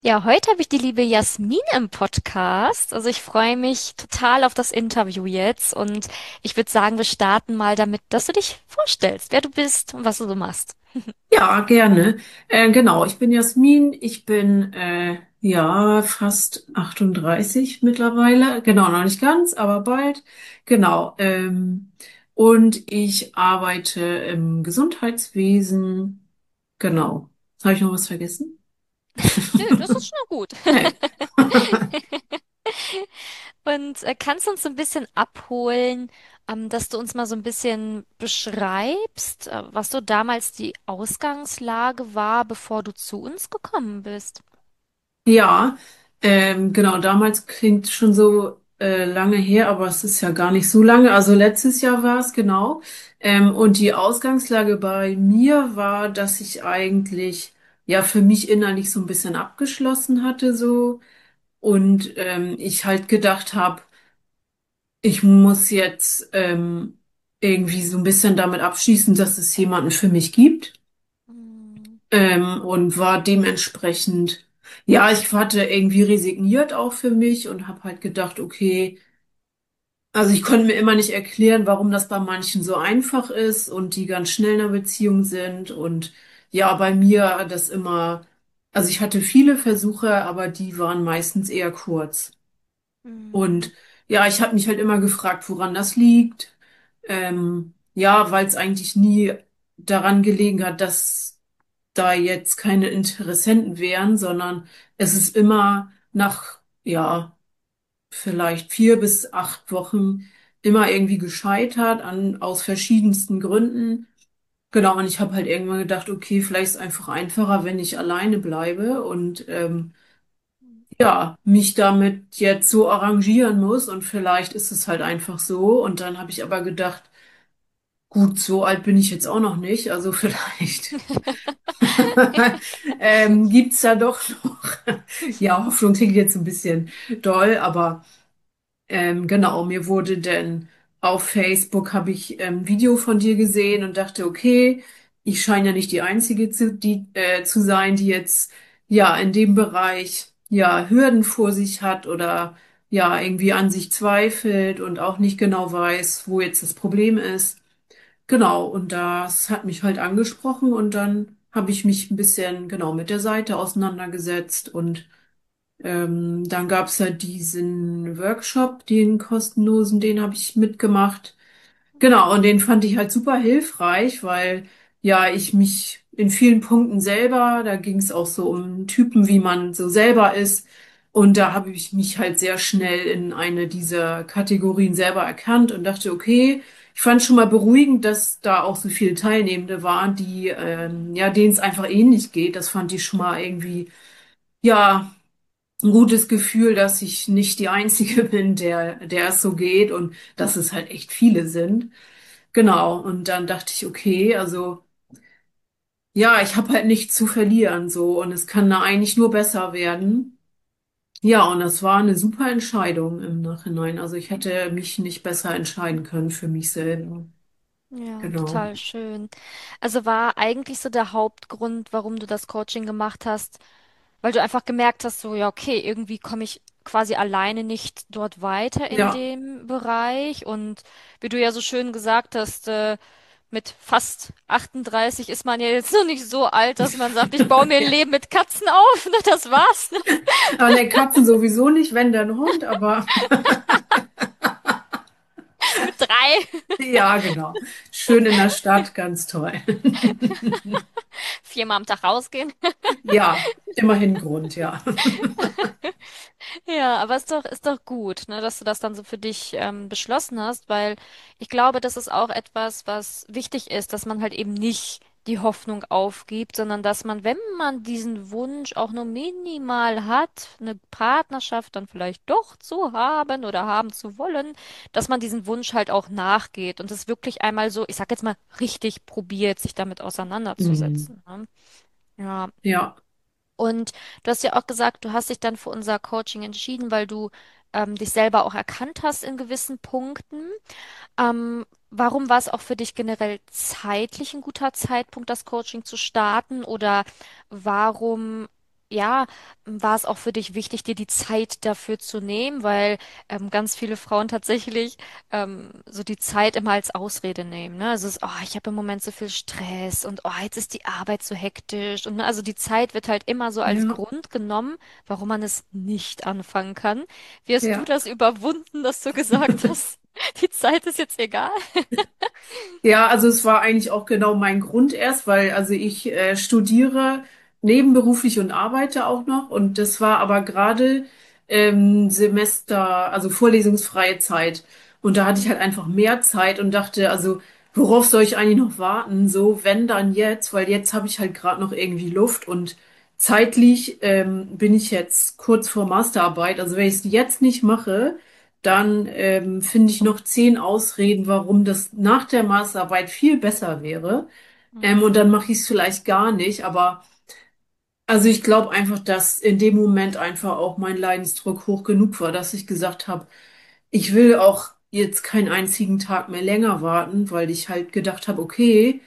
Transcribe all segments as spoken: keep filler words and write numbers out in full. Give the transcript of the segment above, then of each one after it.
Ja, heute habe ich die liebe Jasmin im Podcast. Also ich freue mich total auf das Interview jetzt und ich würde sagen, wir starten mal damit, dass du dich vorstellst, wer du bist und was du so machst. Ja, gerne. Äh, genau, ich bin Jasmin. Ich bin äh, ja fast achtunddreißig mittlerweile. Genau, noch nicht ganz, aber bald. Genau. Ähm, und ich arbeite im Gesundheitswesen. Genau. Habe ich noch was vergessen? Nö, das ist schon gut. Nee. Und äh, kannst du uns so ein bisschen abholen, ähm, dass du uns mal so ein bisschen beschreibst, äh, was so damals die Ausgangslage war, bevor du zu uns gekommen bist? Ja, ähm, genau, damals klingt schon so äh, lange her, aber es ist ja gar nicht so lange. Also letztes Jahr war es genau. Ähm, und die Ausgangslage bei mir war, dass ich eigentlich ja für mich innerlich so ein bisschen abgeschlossen hatte so und ähm, ich halt gedacht habe, ich muss jetzt ähm, irgendwie so ein bisschen damit abschließen, dass es jemanden für mich gibt Hm. ähm, und war dementsprechend, ja, ich hatte irgendwie resigniert auch für mich und habe halt gedacht, okay, also ich konnte mir immer nicht erklären, warum das bei manchen so einfach ist und die ganz schnell in einer Beziehung sind und ja, bei mir das immer, also ich hatte viele Versuche, aber die waren meistens eher kurz. Hm. Und ja, ich habe mich halt immer gefragt, woran das liegt. Ähm, ja, weil es eigentlich nie daran gelegen hat, dass da jetzt keine Interessenten wären, sondern es ist immer nach, ja, vielleicht vier bis acht Wochen immer irgendwie gescheitert an, aus verschiedensten Gründen. Genau, und ich habe halt irgendwann gedacht, okay, vielleicht ist es einfach einfacher, wenn ich alleine bleibe und ähm, ja, mich damit jetzt so arrangieren muss und vielleicht ist es halt einfach so. Und dann habe ich aber gedacht, gut, so alt bin ich jetzt auch noch nicht, also vielleicht. ähm, gibt's da doch noch. Ja, Hoffnung klingt jetzt ein bisschen doll, aber ähm, genau, mir wurde denn auf Facebook habe ich ähm, ein Video von dir gesehen und dachte, okay, ich scheine ja nicht die Einzige zu, die, äh, zu sein, die jetzt ja in dem Bereich ja Hürden vor sich hat oder ja irgendwie an sich zweifelt und auch nicht genau weiß, wo jetzt das Problem ist. Genau, und das hat mich halt angesprochen und dann habe ich mich ein bisschen genau mit der Seite auseinandergesetzt und ähm, dann gab's ja diesen Workshop, den kostenlosen, den habe ich mitgemacht. Genau, und den fand ich halt super hilfreich, weil ja ich mich in vielen Punkten selber, da ging es auch so um Typen, wie man so selber ist. Und da habe ich mich halt sehr schnell in eine dieser Kategorien selber erkannt und dachte, okay, ich fand schon mal beruhigend, dass da auch so viele Teilnehmende waren, die ähm, ja, denen es einfach ähnlich geht. Das fand ich schon mal irgendwie, ja, ein gutes Gefühl, dass ich nicht die Einzige bin, der, der es so geht und dass es halt echt viele sind. Genau. Und dann dachte ich, okay, also ja, ich habe halt nichts zu verlieren so und es kann da eigentlich nur besser werden. Ja, und das war eine super Entscheidung im Nachhinein. Also ich hätte mich nicht besser entscheiden können für mich selber. Ja, Genau. total schön. Also war eigentlich so der Hauptgrund, warum du das Coaching gemacht hast, weil du einfach gemerkt hast, so, ja, okay, irgendwie komme ich quasi alleine nicht dort weiter in Ja. dem Bereich. Und wie du ja so schön gesagt hast, äh, mit fast achtunddreißig ist man ja jetzt noch nicht so alt, dass man sagt, ich baue mir ein Ja. Leben mit Katzen auf. Ne, das war's. Ne? Aber ne, Katzen sowieso nicht, wenn dann Hund, aber Mit drei, ja, genau. Schön in der Stadt, ganz toll. viermal am Tag rausgehen. Ja, immerhin Grund, ja. Ja, aber ist doch, ist doch gut, ne, dass du das dann so für dich ähm, beschlossen hast, weil ich glaube, das ist auch etwas, was wichtig ist, dass man halt eben nicht die Hoffnung aufgibt, sondern dass man, wenn man diesen Wunsch auch nur minimal hat, eine Partnerschaft dann vielleicht doch zu haben oder haben zu wollen, dass man diesen Wunsch halt auch nachgeht und es wirklich einmal so, ich sag jetzt mal, richtig probiert, sich damit Mhm. auseinanderzusetzen. Ne? Ja. Ja, Und du hast ja auch gesagt, du hast dich dann für unser Coaching entschieden, weil du ähm, dich selber auch erkannt hast in gewissen Punkten. Ähm, warum war es auch für dich generell zeitlich ein guter Zeitpunkt, das Coaching zu starten? Oder warum ja, war es auch für dich wichtig, dir die Zeit dafür zu nehmen, weil ähm, ganz viele Frauen tatsächlich ähm, so die Zeit immer als Ausrede nehmen, ne? Also es ist, oh, ich habe im Moment so viel Stress und oh, jetzt ist die Arbeit so hektisch und ne, also die Zeit wird halt immer so als Ja, Grund genommen, warum man es nicht anfangen kann. Wie hast du ja. das überwunden, dass du gesagt hast, die Zeit ist jetzt egal? Ja, also es war eigentlich auch genau mein Grund erst, weil also ich äh, studiere nebenberuflich und arbeite auch noch und das war aber gerade ähm, Semester, also vorlesungsfreie Zeit und da hatte ich halt Mhm. einfach mehr Zeit und dachte, also worauf soll ich eigentlich noch warten? So, wenn dann jetzt, weil jetzt habe ich halt gerade noch irgendwie Luft und zeitlich ähm, bin ich jetzt kurz vor Masterarbeit, also wenn ich es jetzt nicht mache, dann ähm, finde ich noch zehn Ausreden, warum das nach der Masterarbeit viel besser wäre. Ähm, und Mhm. dann mache ich es vielleicht gar nicht. Aber also ich glaube einfach, dass in dem Moment einfach auch mein Leidensdruck hoch genug war, dass ich gesagt habe, ich will auch jetzt keinen einzigen Tag mehr länger warten, weil ich halt gedacht habe, okay,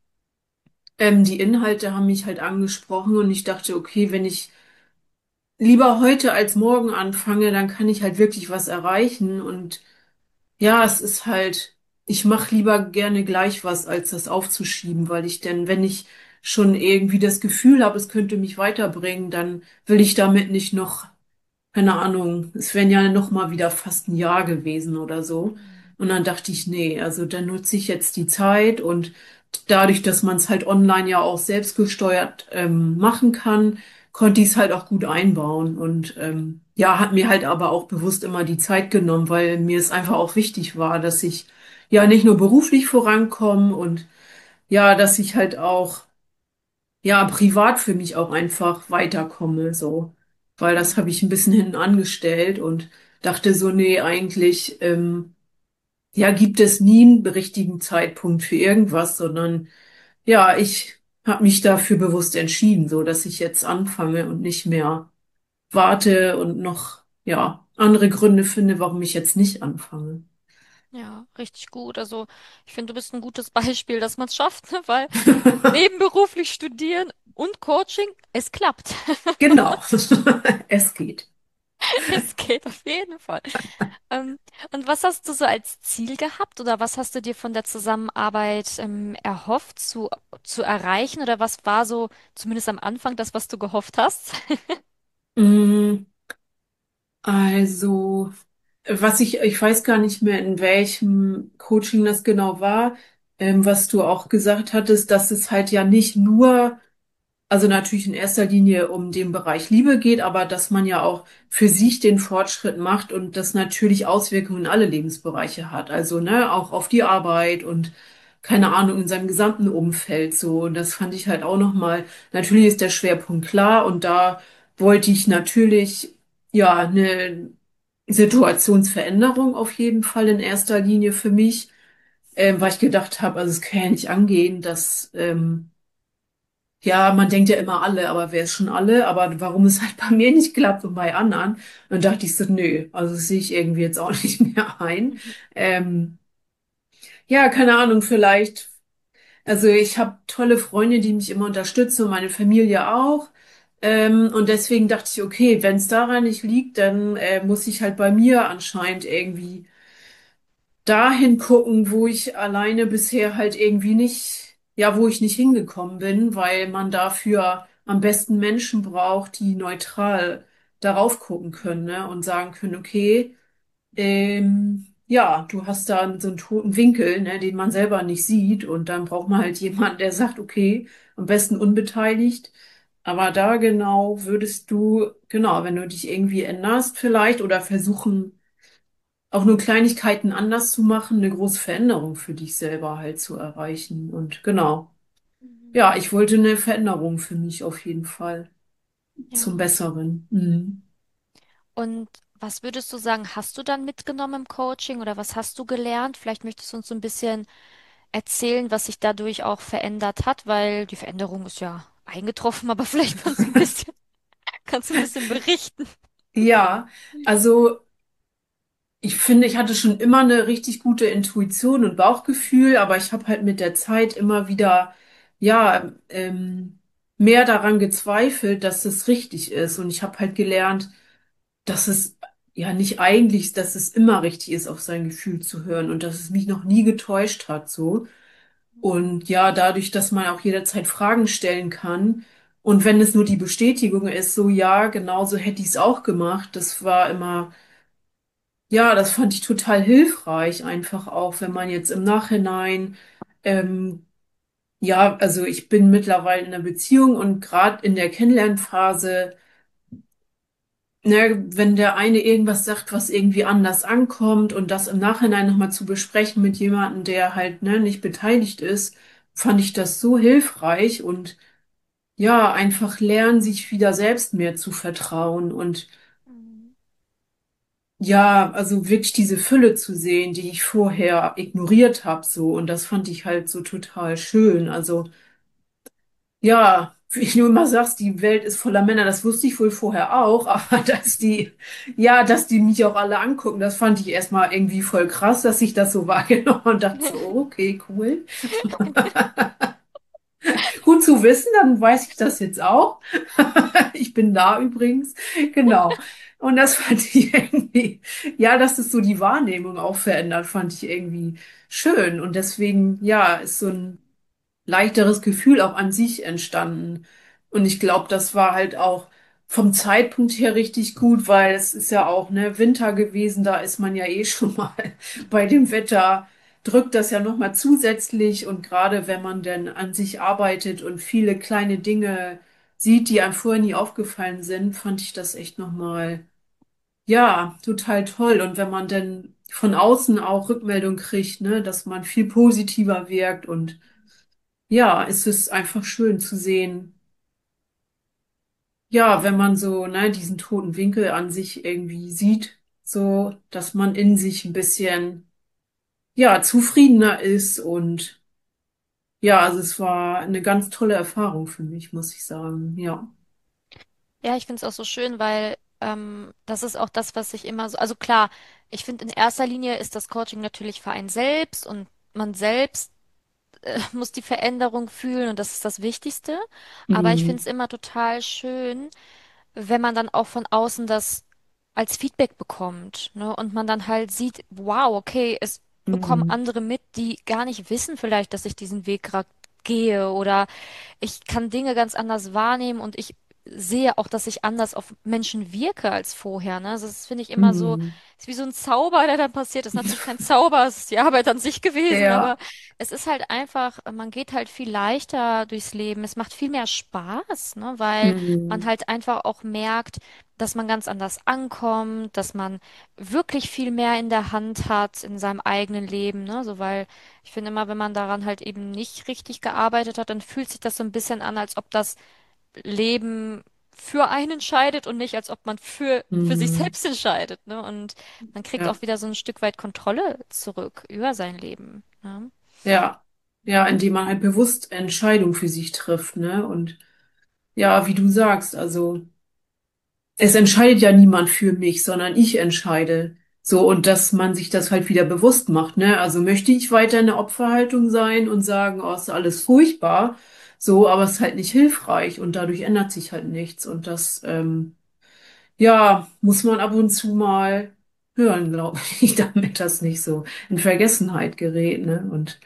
ähm, die Inhalte haben mich halt angesprochen und ich dachte, okay, wenn ich lieber heute als morgen anfange, dann kann ich halt wirklich was erreichen und ja, es ist halt, ich mache lieber gerne gleich was, als das aufzuschieben, weil ich denn, wenn ich schon irgendwie das Gefühl habe, es könnte mich weiterbringen, dann will ich damit nicht noch keine Ahnung, es wären ja noch mal wieder fast ein Jahr gewesen oder so. Mhm. Und dann dachte ich, nee, also dann nutze ich jetzt die Zeit und dadurch, dass man es halt online ja auch selbstgesteuert ähm, machen kann, konnte ich es halt auch gut einbauen und ähm, ja, hat mir halt aber auch bewusst immer die Zeit genommen, weil mir es einfach auch wichtig war, dass ich ja nicht nur beruflich vorankomme und ja, dass ich halt auch ja, privat für mich auch einfach weiterkomme, so. Weil das habe Mhm. ich ein bisschen hinten angestellt und dachte so, nee, eigentlich, ähm, ja, gibt es nie einen richtigen Zeitpunkt für irgendwas, sondern ja, ich habe mich dafür bewusst entschieden, so dass ich jetzt anfange und nicht mehr warte und noch, ja, andere Gründe finde, warum ich jetzt nicht anfange. Ja, richtig gut. Also ich finde, du bist ein gutes Beispiel, dass man es schafft, ne? Weil nebenberuflich studieren und Coaching, es klappt. Genau, es geht. Es geht auf jeden Fall. Ähm, und was hast du so als Ziel gehabt oder was hast du dir von der Zusammenarbeit ähm, erhofft zu, zu erreichen oder was war so zumindest am Anfang das, was du gehofft hast? Mm, Also, was ich, ich weiß gar nicht mehr, in welchem Coaching das genau war, ähm, was du auch gesagt hattest, dass es halt ja nicht nur, also natürlich in erster Linie um den Bereich Liebe geht, aber dass man ja auch für sich den Fortschritt macht und das natürlich Auswirkungen in alle Lebensbereiche hat. Also, ne, auch auf die Arbeit und keine Ahnung, in seinem gesamten Umfeld so. Und das fand ich halt auch nochmal, natürlich ist der Schwerpunkt klar und da wollte ich natürlich, ja, eine Situationsveränderung auf jeden Fall in erster Linie für mich, ähm, weil ich gedacht habe, also es kann ja nicht angehen, dass ähm, ja, man denkt ja immer alle, aber wer ist schon alle? Aber warum es halt bei mir nicht klappt und bei anderen? Dann dachte ich so, nö, also das sehe ich irgendwie jetzt auch nicht mehr ein. Ähm, ja, keine Ahnung, vielleicht. Also ich habe tolle Freunde, die mich immer unterstützen und meine Familie auch. Ähm, und deswegen dachte ich, okay, wenn es daran nicht liegt, dann äh, muss ich halt bei mir anscheinend irgendwie dahin gucken, wo ich alleine bisher halt irgendwie nicht, ja, wo ich nicht hingekommen bin, weil man dafür am besten Menschen braucht, die neutral darauf gucken können, ne, und sagen können, okay, ähm, ja, du hast da so einen toten Winkel, ne, den man selber nicht sieht und dann braucht man halt jemanden, der sagt, okay, am besten unbeteiligt. Aber da genau würdest du, genau, wenn du dich irgendwie änderst vielleicht oder versuchen, auch nur Kleinigkeiten anders zu machen, eine große Veränderung für dich selber halt zu erreichen. Und genau. Mhm. Ja, ich wollte eine Veränderung für mich auf jeden Fall zum Ja. Besseren. Mhm. Und was würdest du sagen, hast du dann mitgenommen im Coaching oder was hast du gelernt? Vielleicht möchtest du uns so ein bisschen erzählen, was sich dadurch auch verändert hat, weil die Veränderung ist ja eingetroffen, aber vielleicht kannst du ein bisschen, kannst du ein bisschen berichten. Ja, also ich finde, ich hatte schon immer eine richtig gute Intuition und Bauchgefühl, aber ich habe halt mit der Zeit immer wieder, ja, ähm, mehr daran gezweifelt, dass es richtig ist. Und ich habe halt gelernt, dass es ja nicht eigentlich, dass es immer richtig ist, auf sein Gefühl zu hören und dass es mich noch nie getäuscht hat, so. Und ja, dadurch, dass man auch jederzeit Fragen stellen kann und wenn es nur die Bestätigung ist, so ja, genau so hätte ich es auch gemacht, das war immer, ja, das fand ich total hilfreich, einfach auch, wenn man jetzt im Nachhinein, ähm, ja, also ich bin mittlerweile in einer Beziehung und gerade in der Kennenlernphase, ne, wenn der eine irgendwas sagt, was irgendwie anders ankommt und das im Nachhinein nochmal zu besprechen mit jemandem, der halt, ne, nicht beteiligt ist, fand ich das so hilfreich und ja, einfach lernen, sich wieder selbst mehr zu vertrauen und Mhm. ja, also wirklich diese Fülle zu sehen, die ich vorher ignoriert habe, so und das fand ich halt so total schön. Also ja, wie du immer sagst, die Welt ist voller Männer, das wusste ich wohl vorher auch, aber dass die, ja, dass die mich auch alle angucken, das fand ich erstmal irgendwie voll krass, dass ich das so wahrgenommen und dachte so, okay, cool. Gut zu wissen, dann weiß ich das jetzt auch. Ich bin da übrigens. Genau. Und das fand ich irgendwie, ja, dass es so die Wahrnehmung auch verändert, fand ich irgendwie schön. Und deswegen, ja, ist so ein leichteres Gefühl auch an sich entstanden. Und ich glaube, das war halt auch vom Zeitpunkt her richtig gut, weil es ist ja auch, ne, Winter gewesen, da ist man ja eh schon mal bei dem Wetter, drückt das ja nochmal zusätzlich und gerade wenn man denn an sich arbeitet und viele kleine Dinge sieht, die einem vorher nie aufgefallen sind, fand ich das echt nochmal, ja, total toll. Und wenn man denn von außen auch Rückmeldung kriegt, ne, dass man viel positiver wirkt und ja, es ist einfach schön zu sehen, ja, wenn man so, ne, diesen toten Winkel an sich irgendwie sieht, so, dass man in sich ein bisschen, ja, zufriedener ist und ja, also es war eine ganz tolle Erfahrung für mich, muss ich sagen, ja. Ja, ich finde es auch so schön, weil ähm, das ist auch das, was ich immer so, also klar, ich finde in erster Linie ist das Coaching natürlich für einen selbst und man selbst äh, muss die Veränderung fühlen und das ist das Wichtigste. Aber ich finde Mhm. es immer total schön, wenn man dann auch von außen das als Feedback bekommt, ne? Und man dann halt sieht, wow, okay, es bekommen Mhm. andere mit, die gar nicht wissen vielleicht, dass ich diesen Weg gerade gehe oder ich kann Dinge ganz anders wahrnehmen und ich sehe auch, dass ich anders auf Menschen wirke als vorher, ne? Also das finde ich immer so, Mhm. ist wie so ein Zauber, der dann passiert. Das ist natürlich kein Zauber, es ist die Arbeit an sich gewesen, aber Ja. es ist halt einfach, man geht halt viel leichter durchs Leben. Es macht viel mehr Spaß, ne? Weil man Mhm. halt einfach auch merkt, dass man ganz anders ankommt, dass man wirklich viel mehr in der Hand hat in seinem eigenen Leben, ne? So, weil ich finde immer, wenn man daran halt eben nicht richtig gearbeitet hat, dann fühlt sich das so ein bisschen an, als ob das Leben für einen entscheidet und nicht, als ob man für, für sich Mhm. selbst entscheidet, ne? Und man kriegt auch Ja. wieder so ein Stück weit Kontrolle zurück über sein Leben, ne? Ja. Ja, indem man halt bewusst Entscheidungen für sich trifft, ne? Und ja, wie du sagst, also es entscheidet ja niemand für mich, sondern ich entscheide. So, und dass man sich das halt wieder bewusst macht, ne? Also möchte ich weiter in der Opferhaltung sein und sagen, oh, ist alles furchtbar, so, aber es ist halt nicht hilfreich und dadurch ändert sich halt nichts. Und das, ähm, ja, muss man ab und zu mal hören, glaube ich, damit das nicht so in Vergessenheit gerät, ne? Und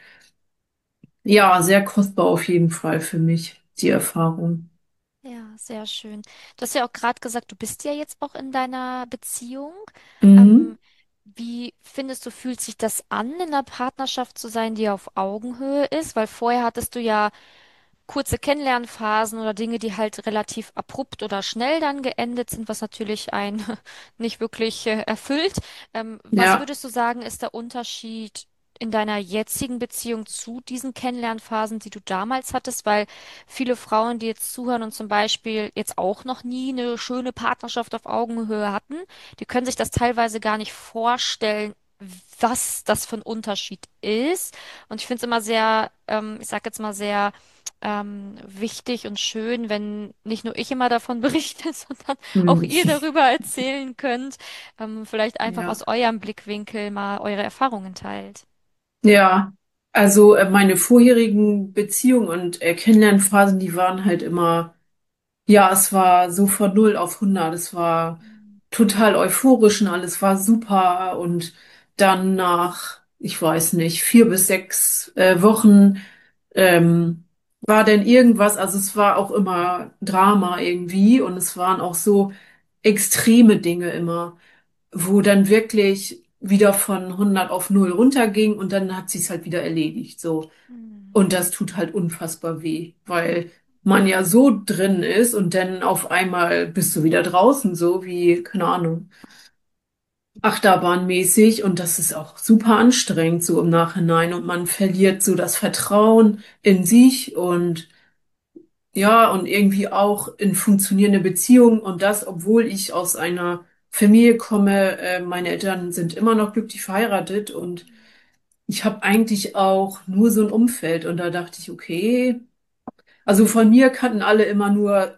ja, sehr kostbar auf jeden Fall für mich, die Erfahrung. Ja, sehr schön. Du hast ja auch gerade gesagt, du bist ja jetzt auch in deiner Beziehung. Mhm. Ähm, Wie findest du, fühlt sich das an, in einer Partnerschaft zu sein, die auf Augenhöhe ist? Weil vorher hattest du ja kurze Kennenlernphasen oder Dinge, die halt relativ abrupt oder schnell dann geendet sind, was natürlich einen nicht wirklich äh, erfüllt. Ähm, was Ja, würdest du sagen, ist der Unterschied in deiner jetzigen Beziehung zu diesen Kennenlernphasen, die du damals hattest? Weil viele Frauen, die jetzt zuhören und zum Beispiel jetzt auch noch nie eine schöne Partnerschaft auf Augenhöhe hatten, die können sich das teilweise gar nicht vorstellen, was das für ein Unterschied ist. Und ich finde es immer sehr, ähm, ich sag jetzt mal sehr ähm, wichtig und schön, wenn nicht nur ich immer davon berichte, sondern auch mhm. ihr darüber erzählen könnt. Ähm, vielleicht einfach Ja. aus eurem Blickwinkel mal eure Erfahrungen teilt. Ja. Also äh, meine vorherigen Beziehungen und äh, Kennenlernphasen, die waren halt immer, ja, es war so von null auf hundert. Es war Mhm. total euphorisch und alles war super. Und dann nach, ich weiß nicht, vier bis sechs äh, Wochen ähm, war denn irgendwas, also es war auch immer Drama irgendwie und es waren auch so extreme Dinge immer, wo dann wirklich wieder von hundert auf null runterging und dann hat sich's halt wieder erledigt, so. Mhm. Und das tut halt unfassbar weh, weil man ja so drin ist und dann auf einmal bist du wieder draußen, so wie, keine Ahnung, Achterbahnmäßig und das ist auch super anstrengend so im Nachhinein und man verliert so das Vertrauen in sich und ja, und irgendwie auch in funktionierende Beziehungen und das, obwohl ich aus einer Familie komme, äh, meine Eltern sind immer noch glücklich verheiratet und ich habe eigentlich auch nur so ein Umfeld und da dachte ich, okay, also von mir kannten alle immer nur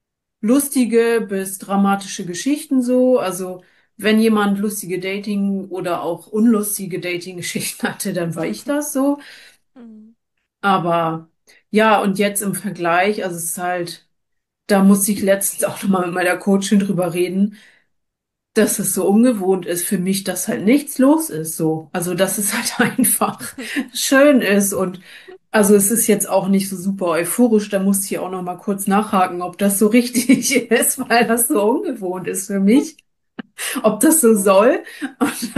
lustige bis dramatische Geschichten so, also wenn jemand lustige Dating oder auch unlustige Dating-Geschichten hatte, dann war ich das so, Mhm. aber ja, und jetzt im Vergleich, also es ist halt da musste ich letztens auch nochmal mit meiner Coachin drüber reden, dass es so ungewohnt ist für mich, dass halt nichts los ist, so. Also, dass es Mhm. halt einfach schön ist und also es ist jetzt auch nicht so super euphorisch, da musste ich auch noch mal kurz nachhaken, ob das so richtig ist, weil das so ungewohnt ist für mich, ob das so soll. Und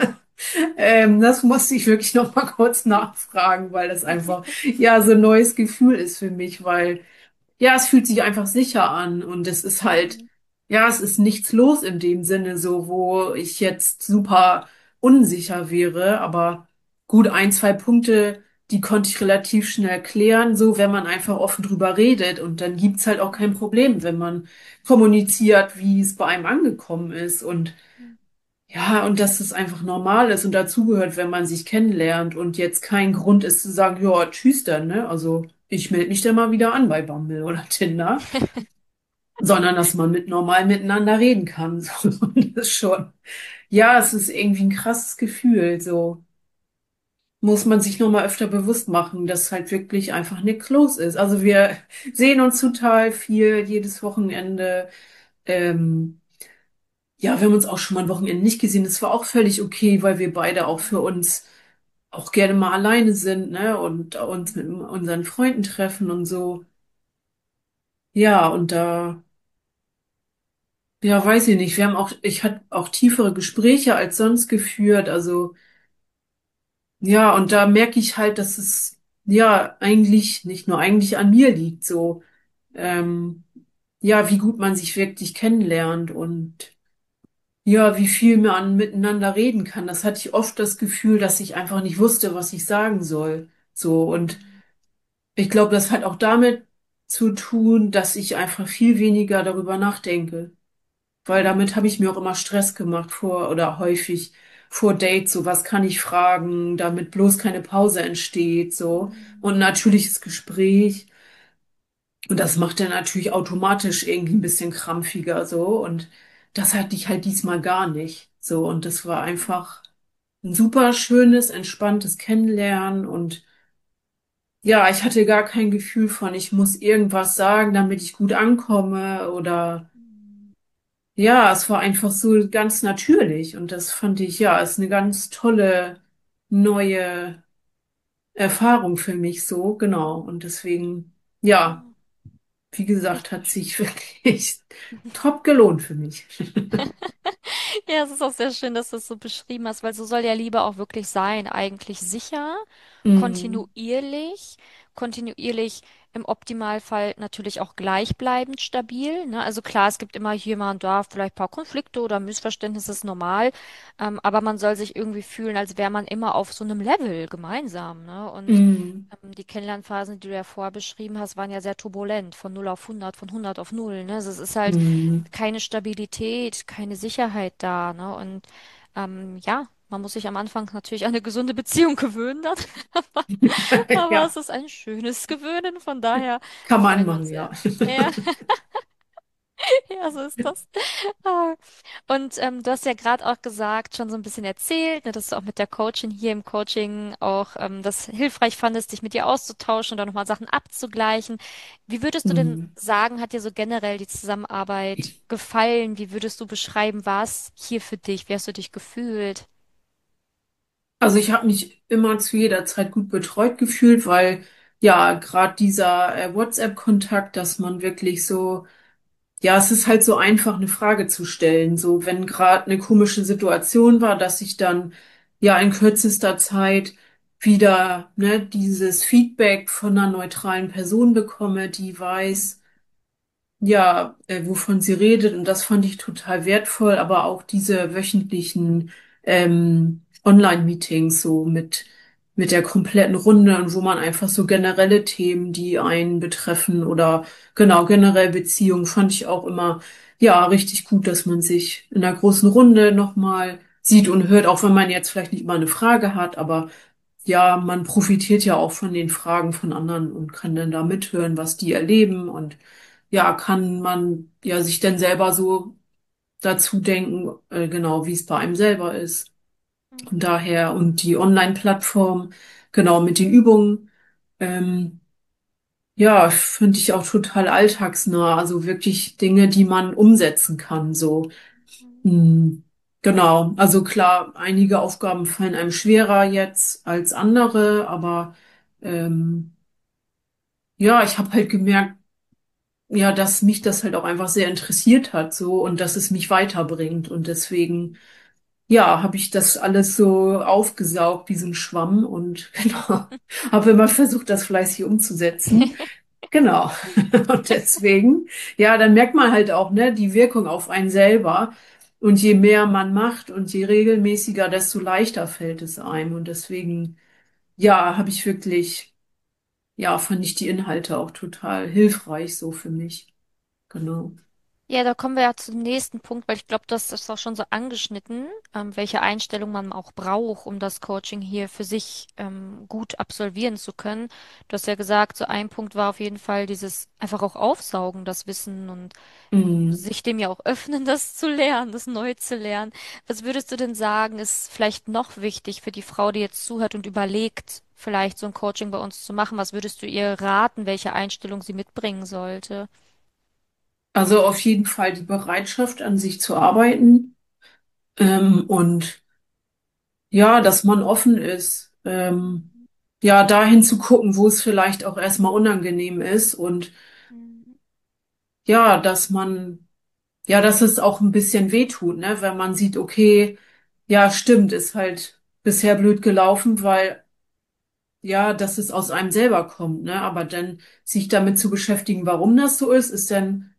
ähm, das musste ich wirklich noch mal kurz nachfragen, weil das einfach ja so ein neues Gefühl ist für mich, weil ja, es fühlt sich einfach sicher an und es ist halt, Mhm. ja, es ist nichts los in dem Sinne, so wo ich jetzt super unsicher wäre, aber gut, ein, zwei Punkte, die konnte ich relativ schnell klären, so wenn man einfach offen drüber redet und dann gibt's halt auch kein Problem, wenn man kommuniziert, wie es bei einem angekommen ist und Mhm. ja, und dass es einfach normal ist und dazugehört, wenn man sich kennenlernt und jetzt kein Grund ist zu sagen, ja, tschüss dann, ne? Also ich melde mich dann mal wieder an bei Bumble oder Tinder, sondern dass man mit normal miteinander reden kann. So, und das ist schon, ja, es ist irgendwie ein krasses Gefühl. So muss man sich nochmal öfter bewusst machen, dass halt wirklich einfach nichts los ist. Also wir sehen uns total viel jedes Wochenende. Ähm, Ja, wir haben uns auch schon mal ein Wochenende nicht gesehen. Das war auch völlig okay, weil wir beide auch für Mhm. uns auch gerne mal alleine sind, ne? Und uns mit unseren Freunden treffen und so. Ja, und da, ja, weiß ich nicht. Wir haben auch, ich hatte auch tiefere Gespräche als sonst geführt. Also, ja, und da merke ich halt, dass es, ja, eigentlich nicht nur eigentlich an mir liegt, so, ähm, ja, wie gut man sich wirklich kennenlernt und ja, wie viel man miteinander reden kann. Das hatte ich oft das Gefühl, dass ich einfach nicht wusste, was ich sagen soll. So, und Mhm. ich glaube, das hat auch damit zu tun, dass ich einfach viel weniger darüber nachdenke. Weil damit habe ich mir auch immer Stress gemacht vor oder häufig vor Dates, so was kann ich fragen, damit bloß keine Pause entsteht, so. Und Mhm. ein natürliches Gespräch. Und das macht dann natürlich automatisch irgendwie ein bisschen krampfiger, so. Und das hatte ich halt diesmal gar nicht. So. Und das war einfach ein super schönes, entspanntes Kennenlernen und ja, ich hatte gar kein Gefühl von, ich muss irgendwas sagen, damit ich gut ankomme oder Mhm. ja, es war einfach so ganz natürlich und das fand ich, ja, ist eine ganz tolle neue Erfahrung für mich so, genau. Und deswegen, ja, Ja, wie gesagt, hat richtig. sich wirklich top gelohnt für mich. Ja, es ist auch sehr schön, dass du es so beschrieben hast, weil so soll ja Liebe auch wirklich sein. Eigentlich sicher, Mm, kontinuierlich, kontinuierlich im Optimalfall natürlich auch gleichbleibend stabil. Ne? Also klar, es gibt immer hier mal und da vielleicht ein paar Konflikte oder Missverständnisse, ist normal. Ähm, aber man soll sich irgendwie fühlen, als wäre man immer auf so einem Level gemeinsam. Ne? Und mm, ähm, die Kennenlernphasen, die du ja vorher beschrieben hast, waren ja sehr turbulent, von null auf hundert, von hundert auf null. Ne? Also es ist halt mm. keine Stabilität, keine Sicherheit da, ne? Und ähm, ja, man muss sich am Anfang natürlich an eine gesunde Beziehung gewöhnen dann. Aber es Ja, ist ein schönes Gewöhnen, von daher kann man freuen wir uns machen, sehr. ja. Ja, Ja, so ist das. Ah. Und ähm, du hast ja gerade auch gesagt, schon so ein bisschen erzählt, ne, dass du auch mit der Coachin hier im Coaching auch ähm, das hilfreich fandest, dich mit ihr auszutauschen und dann nochmal Sachen abzugleichen. Wie würdest du denn Hm. sagen, hat dir so generell die Zusammenarbeit gefallen? Wie würdest du beschreiben, war es hier für dich? Wie hast du dich gefühlt? Also ich habe mich immer zu jeder Zeit gut betreut gefühlt, weil ja, gerade dieser äh, WhatsApp-Kontakt, dass man wirklich so, ja, es ist halt so einfach, eine Frage zu stellen. So, wenn gerade eine komische Situation war, dass ich dann ja in kürzester Zeit wieder, ne, dieses Feedback von einer neutralen Person bekomme, die weiß, ja, äh, wovon sie redet. Und das fand ich total wertvoll, aber auch diese wöchentlichen ähm, Online-Meetings so mit, mit der kompletten Runde und wo man einfach so generelle Themen, die einen betreffen oder genau generell Beziehungen, fand ich auch immer, ja, richtig gut, dass man sich in einer großen Runde nochmal sieht und hört, auch wenn man jetzt vielleicht nicht immer eine Frage hat, aber ja, man profitiert ja auch von den Fragen von anderen und kann dann da mithören, was die erleben und ja, kann man ja sich dann selber so dazu denken, äh, genau, wie es bei einem selber ist. Von Mhm. daher und die Online-Plattform, genau, mit den Übungen, ähm, ja, finde ich auch total alltagsnah, also wirklich Dinge, die man umsetzen kann, so. Hm, genau, also klar, einige Aufgaben fallen einem schwerer jetzt als andere, aber ähm, ja, ich habe halt gemerkt, ja, dass mich das halt auch einfach sehr interessiert hat, so und dass es mich weiterbringt und deswegen, ja, habe ich das alles so aufgesaugt, diesen Schwamm und genau, habe immer versucht, das fleißig umzusetzen. Genau. Und deswegen, ja, dann merkt man halt auch, ne, die Wirkung auf einen selber. Und je mehr man macht und je regelmäßiger, desto leichter fällt es einem. Und deswegen, ja, habe ich wirklich, ja, fand ich die Inhalte auch total hilfreich so für mich. Genau. Ja, da kommen wir ja zum nächsten Punkt, weil ich glaube, das ist auch schon so angeschnitten, ähm, welche Einstellung man auch braucht, um das Coaching hier für sich ähm, gut absolvieren zu können. Du hast ja gesagt, so ein Punkt war auf jeden Fall dieses einfach auch aufsaugen, das Wissen und Mm. sich dem ja auch öffnen, das zu lernen, das neu zu lernen. Was würdest du denn sagen, ist vielleicht noch wichtig für die Frau, die jetzt zuhört und überlegt, vielleicht so ein Coaching bei uns zu machen? Was würdest du ihr raten, welche Einstellung sie mitbringen sollte? Also auf jeden Fall die Bereitschaft, an sich zu arbeiten, ähm, und ja, dass man offen ist, ähm, ja, dahin zu gucken, wo es vielleicht auch erstmal unangenehm ist und Mhm. ja, dass man, ja, dass es auch ein bisschen wehtut, ne, wenn man sieht, okay, ja, stimmt, ist halt bisher blöd gelaufen, weil ja, dass es aus einem selber kommt, ne, aber dann sich damit zu beschäftigen, warum das so ist, ist dann,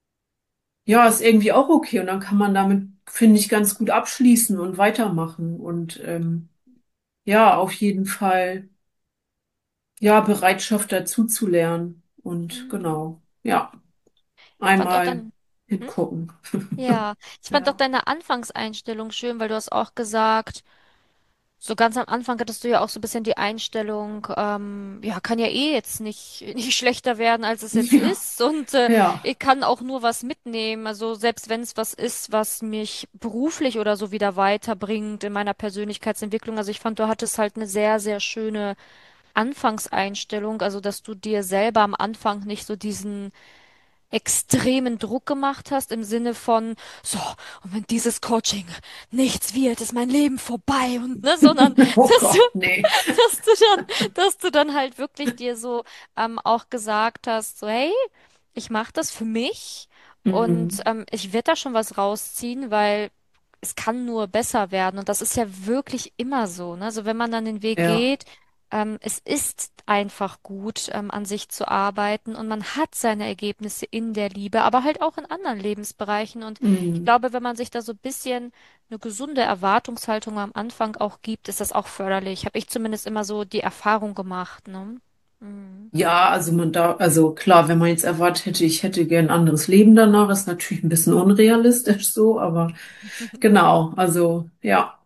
ja, ist irgendwie auch okay und dann kann man damit, finde ich, ganz gut abschließen und weitermachen und ähm, ja, auf jeden Fall, ja, Bereitschaft dazu zu lernen und Mhm. genau, ja, Ich fand auch einmal dann, hm? hingucken. Ja, ich fand auch Ja. deine Anfangseinstellung schön, weil du hast auch gesagt, so ganz am Anfang hattest du ja auch so ein bisschen die Einstellung, ähm, ja, kann ja eh jetzt nicht, nicht schlechter werden, als es jetzt Ja, ist. Und äh, ja, ich kann auch nur was mitnehmen. Also selbst wenn es was ist, was mich beruflich oder so wieder weiterbringt in meiner Persönlichkeitsentwicklung. Also ich fand, du hattest halt eine sehr, sehr schöne Anfangseinstellung. Also dass du dir selber am Anfang nicht so diesen extremen Druck gemacht hast im Sinne von, so, und wenn dieses Coaching nichts wird, ist mein Leben vorbei und ne, sondern oh dass du, Gott, nee. dass du dann, dass du dann halt wirklich dir so ähm, auch gesagt hast, so, hey, ich mache das für mich und Mhm. ähm, ich werde da schon was rausziehen, weil es kann nur besser werden. Und das ist ja wirklich immer so, ne? Also wenn man dann den Weg Ja, geht, ähm, es ist einfach gut, ähm, an sich zu arbeiten und man hat seine Ergebnisse in der Liebe, aber halt auch in anderen Lebensbereichen. Und ich mhm. glaube, wenn man sich da so ein bisschen eine gesunde Erwartungshaltung am Anfang auch gibt, ist das auch förderlich. Habe ich zumindest immer so die Erfahrung gemacht, ne? Mhm. Ja, also man da, also klar, wenn man jetzt erwartet hätte, ich hätte gern ein anderes Leben danach, ist natürlich ein bisschen unrealistisch so, aber genau, also ja.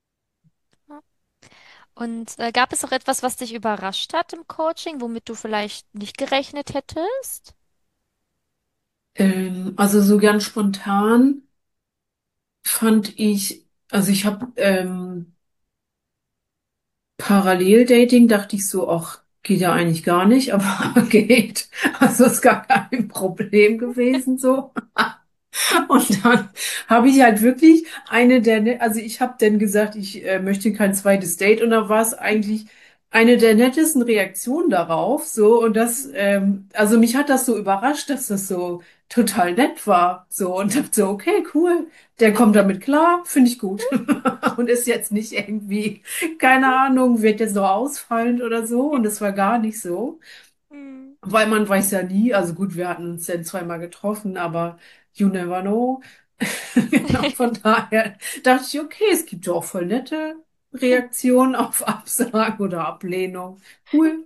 Und äh, gab es auch etwas, was dich überrascht hat im Coaching, womit du vielleicht nicht gerechnet hättest? Ähm, also so ganz spontan fand ich, also ich habe ähm, Paralleldating, dachte ich so, ach, geht ja eigentlich gar nicht, aber geht. Also ist gar kein Problem gewesen so. Und dann habe ich halt wirklich eine der, ne- also ich habe dann gesagt, ich äh, möchte kein zweites Date und da war es eigentlich eine der nettesten Reaktionen darauf, so und das, Mhm. ähm, also mich hat das so überrascht, dass das so total nett war, so und dachte so, okay, cool, der kommt damit klar, finde ich gut und ist jetzt nicht irgendwie, keine Ahnung, wird jetzt noch ausfallend oder so und es war gar nicht so. Mhm. Weil man weiß ja nie, also gut, wir hatten uns dann zweimal getroffen, aber you never know. Genau, von daher dachte ich, okay, es gibt ja auch voll nette Reaktionen auf Absage oder Ablehnung. Cool.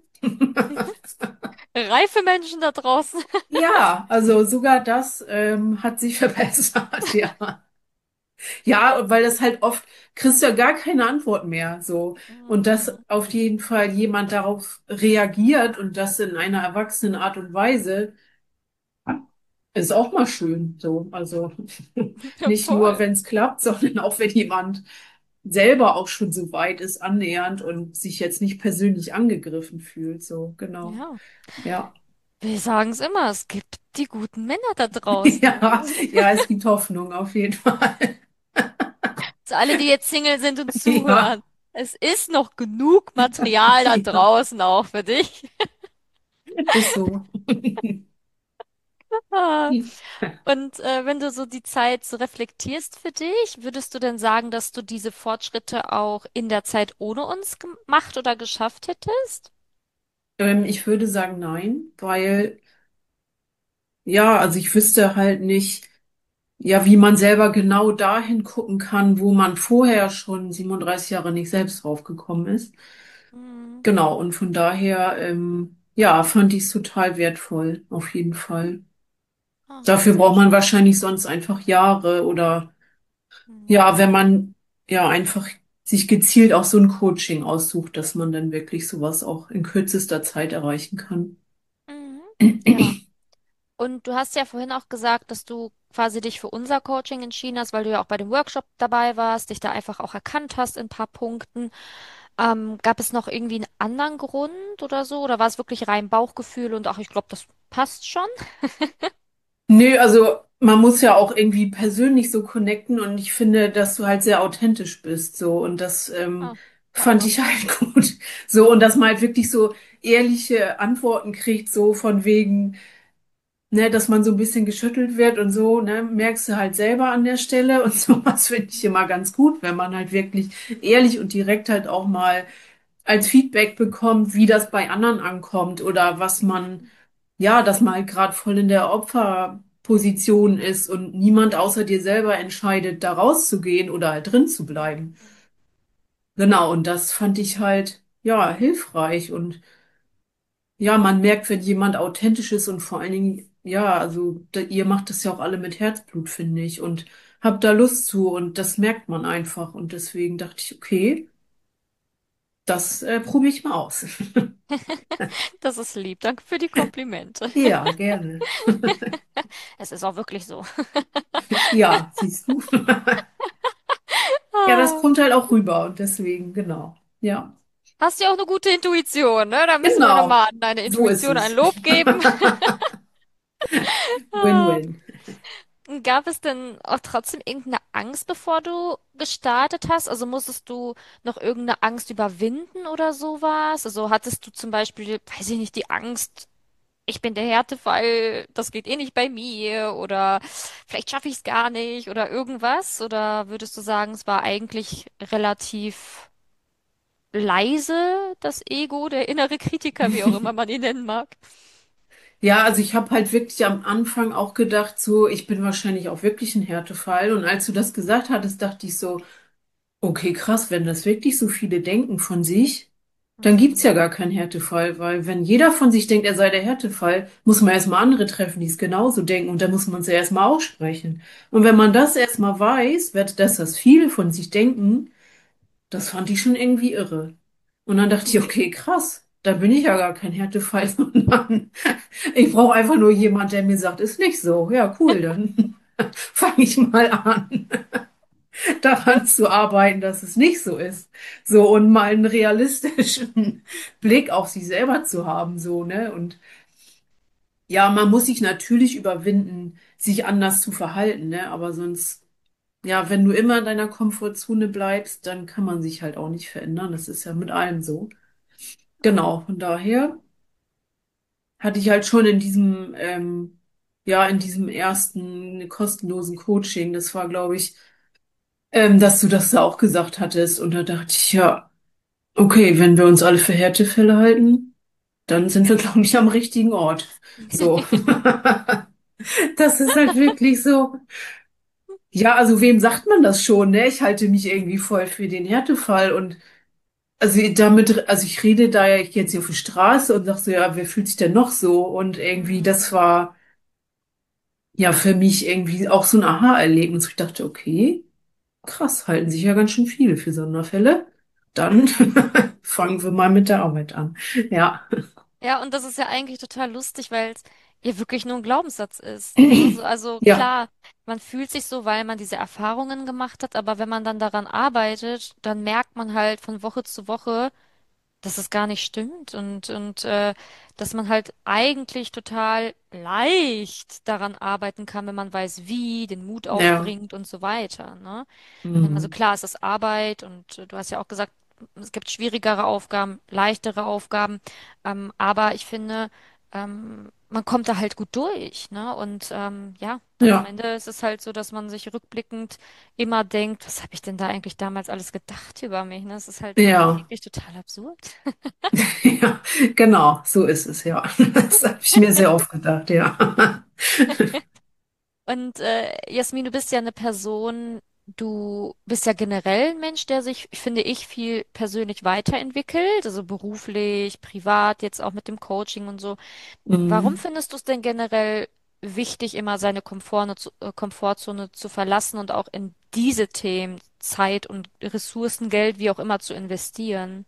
Reife Menschen da draußen. Ja, also sogar das ähm, hat sich verbessert, ja. Ja, weil das halt oft kriegst du ja gar keine Antwort mehr, so. Und dass Mhm. auf jeden Fall jemand darauf reagiert und das in einer erwachsenen Art und Weise, ist auch mal schön, so. Also Ja, nicht nur, voll. wenn es klappt, sondern auch, wenn jemand selber auch schon so weit ist, annähernd und sich jetzt nicht persönlich angegriffen fühlt, so. Genau. Ja. Ja. Wir sagen es immer, es gibt die guten Männer da draußen. Ja, ja, es gibt Hoffnung auf jeden Fall. Zu alle, die jetzt Single sind und Ja, zuhören. Es ist noch genug Material da ja, draußen auch für dich. ist so. Ah. Und äh, wenn du so die Zeit so reflektierst für dich, würdest du denn sagen, dass du diese Fortschritte auch in der Zeit ohne uns gemacht oder geschafft hättest? Ähm, ich würde sagen nein, weil, ja, also ich wüsste halt nicht, ja, wie man selber genau dahin gucken kann, wo man vorher schon siebenunddreißig Jahre nicht selbst draufgekommen ist. Hm. Genau, und von daher, ähm, ja, fand ich es total wertvoll, auf jeden Fall. Ah, Dafür sehr braucht man schön. wahrscheinlich sonst einfach Jahre oder Hm. ja, wenn man ja einfach sich gezielt auch so ein Coaching aussucht, dass man dann wirklich sowas auch in kürzester Zeit erreichen kann. Mhm. Ja. Und du hast ja vorhin auch gesagt, dass du quasi dich für unser Coaching entschieden hast, weil du ja auch bei dem Workshop dabei warst, dich da einfach auch erkannt hast in ein paar Punkten. Ähm, gab es noch irgendwie einen anderen Grund oder so? Oder war es wirklich rein Bauchgefühl und ach, ich glaube, das passt schon? Nö, also man muss ja auch irgendwie persönlich so connecten und ich finde, dass du halt sehr authentisch bist, so und das ähm, Ah, fand danke. ich halt gut. So und dass man halt wirklich so ehrliche Antworten kriegt, so von wegen, ne, dass man so ein bisschen geschüttelt wird und so, ne, merkst du halt selber an der Stelle und sowas finde ich immer ganz gut, wenn man halt wirklich ehrlich und direkt halt auch mal als Feedback bekommt, wie das bei anderen ankommt oder was man, ja, dass man halt gerade voll in der Opferposition ist und niemand außer dir selber entscheidet, da rauszugehen oder halt drin zu bleiben. Genau, und das fand ich halt, ja, hilfreich und ja, man merkt, wenn jemand authentisch ist und vor allen Dingen, ja, also da, ihr macht das ja auch alle mit Herzblut, finde ich, und habt da Lust zu und das merkt man einfach und deswegen dachte ich, okay, das äh, probiere ich mal aus. Das ist lieb. Danke für die Komplimente. Ja, gerne. Es ist auch wirklich so. Ja, siehst du. Ja, das Ah. kommt halt auch rüber und deswegen, genau. Ja, Hast ja auch eine gute Intuition, ne? Da müssen wir genau. nochmal an deine So ist Intuition ein es. Lob geben. Ah. Win-win. Gab es denn auch trotzdem irgendeine Angst, bevor du gestartet hast? Also musstest du noch irgendeine Angst überwinden oder sowas? Also hattest du zum Beispiel, weiß ich nicht, die Angst, ich bin der Härtefall, das geht eh nicht bei mir oder vielleicht schaffe ich es gar nicht oder irgendwas? Oder würdest du sagen, es war eigentlich relativ leise, das Ego, der innere Kritiker, wie auch immer man ihn nennen mag? Ja, also ich habe halt wirklich am Anfang auch gedacht, so, ich bin wahrscheinlich auch wirklich ein Härtefall. Und als du das gesagt hattest, dachte ich so, okay, krass, wenn das wirklich so viele denken von sich, dann gibt's ja Hm. gar keinen Härtefall, weil wenn jeder von sich denkt, er sei der Härtefall, muss man erstmal andere treffen, die es genauso denken und dann muss man es ja erstmal aussprechen. Und wenn man das erstmal weiß, wird das, dass viele von sich denken, das fand ich schon irgendwie irre. Und dann dachte ich, Hm. okay, krass. da bin ich ja gar kein Härtefall, sondern ich brauche einfach nur jemand, der mir sagt, ist nicht so. Ja, cool, dann fange ich mal an, daran zu arbeiten, dass es nicht so ist. So, und mal einen realistischen Blick auf sich selber zu haben, so, ne? Und ja, man muss sich natürlich überwinden, sich anders zu verhalten, ne? Aber sonst, ja, wenn du immer in deiner Komfortzone bleibst, dann kann man sich halt auch nicht verändern. Das ist ja mit allem so. Genau, von daher hatte ich halt schon in diesem, ähm, ja, in diesem ersten kostenlosen Coaching, das war, glaube ich, ähm, dass du das da auch gesagt hattest. Und da dachte ich, ja, okay, wenn wir uns alle für Härtefälle halten, dann sind wir, glaube ich, am richtigen Ort. So. Das ist halt wirklich so. Ja, also wem sagt man das schon, ne? Ich halte mich irgendwie voll für den Härtefall und also damit, also ich rede da ja jetzt hier auf der Straße und sag so, ja, wer fühlt sich denn noch so? Und irgendwie, das Mhm. war ja für mich irgendwie auch so ein Aha-Erlebnis. Ich dachte, okay, krass, halten sich ja ganz schön viele für Sonderfälle. Dann fangen wir mal mit der Arbeit an. Ja, Ja, und das ist ja eigentlich total lustig, weil es ja wirklich nur ein Glaubenssatz ist. Ne? So, also ja, klar, man fühlt sich so, weil man diese Erfahrungen gemacht hat, aber wenn man dann daran arbeitet, dann merkt man halt von Woche zu Woche, dass es gar nicht stimmt und, und äh, dass man halt eigentlich total leicht daran arbeiten kann, wenn man weiß, wie, den Mut ja, aufbringt und so weiter, ne? Ähm, Also mhm. klar, es ist Arbeit und äh, du hast ja auch gesagt, es gibt schwierigere Aufgaben, leichtere Aufgaben, ähm, aber ich finde, ähm, man kommt da halt gut durch, ne? Und ähm, ja, dann am Ja, Ende ist es halt so, dass man sich rückblickend immer denkt, was habe ich denn da eigentlich damals alles gedacht über mich, ne? Das ist halt ja, eigentlich total absurd. ja, genau, so ist es, ja. Das habe ich mir sehr oft gedacht, ja. Und äh, Jasmin, du bist ja eine Person, du bist ja generell ein Mensch, der sich, finde ich, viel persönlich weiterentwickelt, also beruflich, privat, jetzt auch mit dem Coaching und so. Warum Mhm. findest du es denn generell wichtig, immer seine Komfortzone zu, äh, Komfortzone zu verlassen und auch in diese Themen Zeit und Ressourcen, Geld, wie auch immer zu investieren?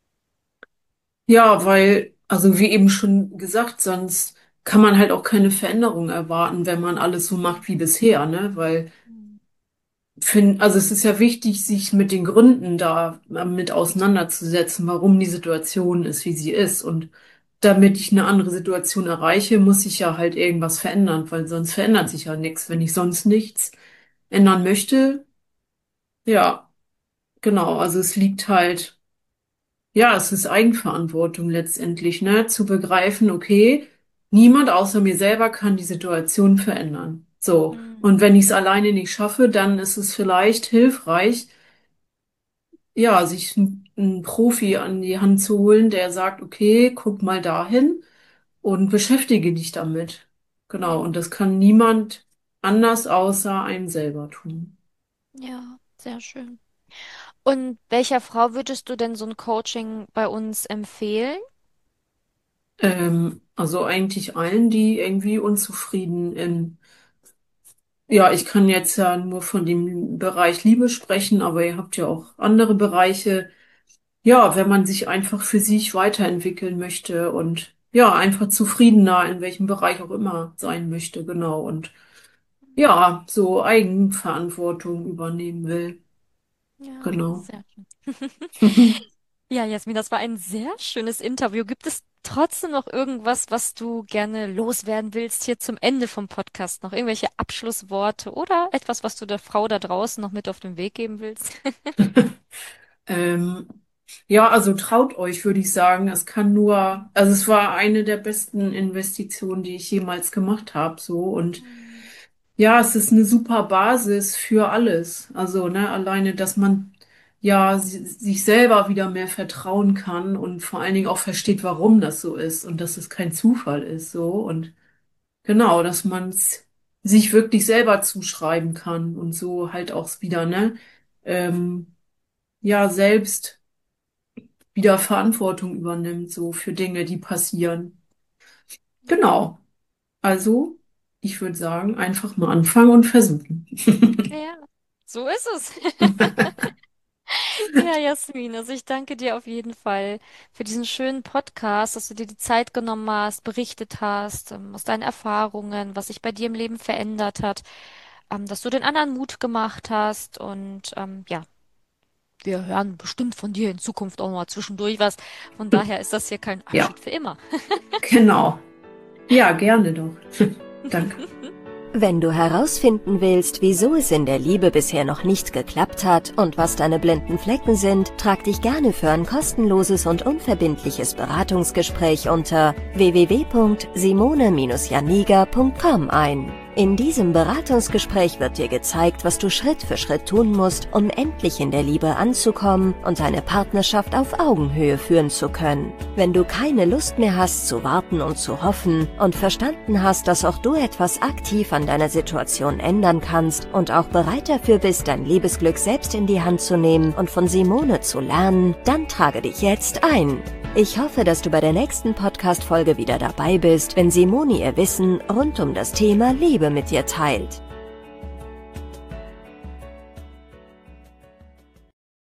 Ja, weil, also wie eben schon gesagt, sonst kann man halt auch keine Veränderung erwarten, wenn man alles so macht wie bisher, ne? Weil, Mhm. find, also es ist ja wichtig, sich mit den Gründen da äh, mit auseinanderzusetzen, warum die Situation ist, wie sie ist. Und damit ich eine andere Situation erreiche, muss ich ja halt irgendwas verändern, weil sonst verändert sich ja nichts. Wenn ich sonst nichts ändern möchte, ja, genau. Also es liegt halt. Ja, es ist Eigenverantwortung letztendlich, ne? Zu begreifen, okay, niemand außer mir selber kann die Situation verändern. So. Und wenn Mhm. ich es alleine nicht schaffe, dann ist es vielleicht hilfreich, ja, sich einen, einen Profi an die Hand zu holen, der sagt, okay, guck mal dahin und beschäftige dich damit. Genau. Und Ja, das kann niemand anders außer einem selber tun. ja, sehr schön. Und welcher Frau würdest du denn so ein Coaching bei uns empfehlen? Ähm, also eigentlich allen, die irgendwie unzufrieden in Ja, ich kann jetzt ja nur von dem Bereich Liebe sprechen, aber ihr habt ja auch andere Bereiche. Ja, wenn man sich einfach für sich weiterentwickeln möchte und ja, einfach zufriedener in welchem Bereich auch immer sein möchte, genau. Und ja, so Eigenverantwortung übernehmen will, Ja, genau. sehr schön. Ja, Jasmin, das war ein sehr schönes Interview. Gibt es trotzdem noch irgendwas, was du gerne loswerden willst hier zum Ende vom Podcast? Noch irgendwelche Abschlussworte oder etwas, was du der Frau da draußen noch mit auf den Weg geben willst? Ähm, ja, also traut euch, würde ich sagen. Es kann nur, also es war eine der besten Investitionen, die ich jemals gemacht habe, so und Mhm. ja, es ist eine super Basis für alles. Also, ne, alleine, dass man ja si- sich selber wieder mehr vertrauen kann und vor allen Dingen auch versteht, warum das so ist und dass es kein Zufall ist, so. Und genau, dass man es sich wirklich selber zuschreiben kann und so halt auch wieder, ne, ähm, ja, selbst wieder Verantwortung übernimmt, so für Dinge, die passieren. Genau. Also, ich würde sagen, einfach mal anfangen und versuchen. Ja, so ist es. Ja, Jasmin, also ich danke dir auf jeden Fall für diesen schönen Podcast, dass du dir die Zeit genommen hast, berichtet hast, ähm, aus deinen Erfahrungen, was sich bei dir im Leben verändert hat, ähm, dass du den anderen Mut gemacht hast und ähm, ja, wir hören bestimmt von dir in Zukunft auch mal zwischendurch was. Von daher ist das hier kein Ja, Abschied für immer. genau. Ja, gerne doch. Danke. Wenn du herausfinden willst, wieso es in der Liebe bisher noch nicht geklappt hat und was deine blinden Flecken sind, trag dich gerne für ein kostenloses und unverbindliches Beratungsgespräch unter w w w punkt simone janiga punkt com ein. In diesem Beratungsgespräch wird dir gezeigt, was du Schritt für Schritt tun musst, um endlich in der Liebe anzukommen und deine Partnerschaft auf Augenhöhe führen zu können. Wenn du keine Lust mehr hast zu warten und zu hoffen und verstanden hast, dass auch du etwas aktiv an deiner Situation ändern kannst und auch bereit dafür bist, dein Liebesglück selbst in die Hand zu nehmen und von Simone zu lernen, dann trage dich jetzt ein. Ich hoffe, dass du bei der nächsten Podcast-Folge wieder dabei bist, wenn Simone ihr Wissen rund um das Thema Liebe mit dir teilt.